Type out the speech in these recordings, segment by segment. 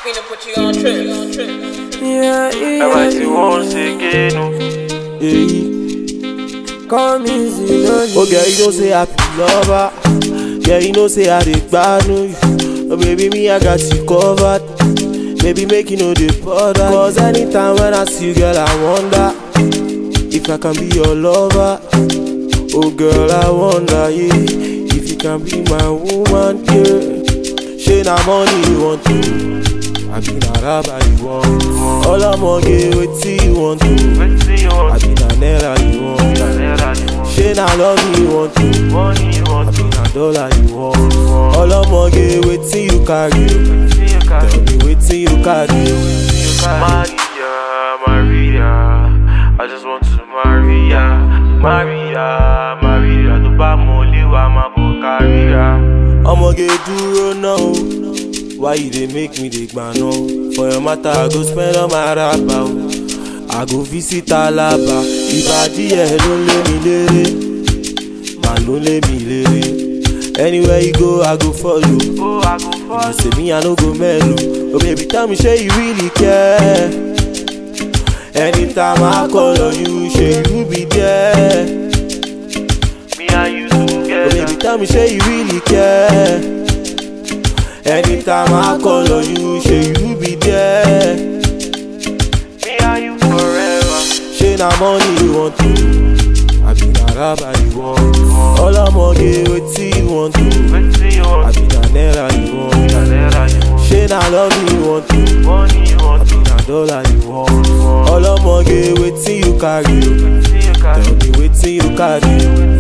finna put you on trip. Yeah. I see once again. Come easy, no need. Oh girl, you know say I be lover. Yeah, you know say I dey gbanu you. Oh baby, me I got you covered. Baby, make you know the bother. Cause anytime when I see you, girl, I wonder if I can be your lover. Oh girl, I wonder, yeah, if you can be my woman, yeah. She na money you want to, I be na rubber you want. All I'm gonna get wetin you want to, I be na naira you want. She na love you want to, I be na dollar you want. All I'm gonna get wetin you carry, tell me wetin you carry. Maria, I just want to marry ya. Maria, to buy money, wa ma bo career. I'ma get duro now. Why you dey make me dey gbano? For your matter, I go spend all my rapa. I go visit Alaba. Ìbàdí ẹ̀ ló lé mi léré, màá ló lé mi léré. Anywhere you go, I go follow. You say me, I no go mellow. Oh baby, tell me, say you really care. Anytime I call on you, say you be there. Me and you together. Oh baby, tell me, say you really care. Anytime I call on you, say you be there. Me and you forever. Say na money you want to, I be na rubber you want. All I'm gonna get wetin you want to, I be na naira you want. Say na love you want to, I be na dollar you want. All I'm gonna get wetin you carry, tell me wetin you carry.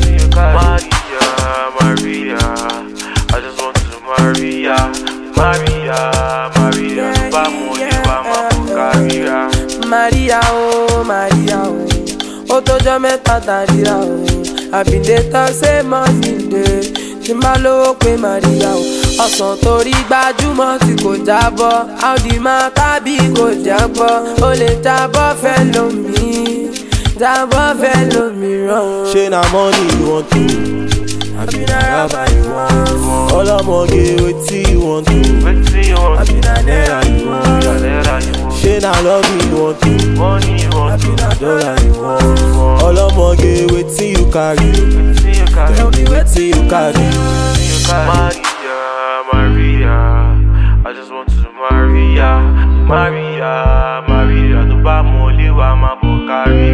Maria, I just want to marry ya. Maria, to buy money, wa ma bo career. Maria, oh, ó tọ́jọ́ mẹ́ta tàríra o. Àbíndé tán ṣe money day. Tí n bá lówó pé Maria o. Ọ̀sán torí gbajúmọ̀ tí kò jábọ́. Audi máa kábí kò jábọ́. Ó lè jábọ́ fẹ́ lómi. Jábọ́ fẹ́ lómìíràn. Ṣé na money you want to, I be na rubber you want. All I'm gonna get wetin you want to, I be na naira you want. Ṣé na love you want to, I be na dollar you want. All I'm gonna get wetin you carry, tell me wetin you carry. Maria, I just want to marry ya. Maria, to buy money, wa ma bo career.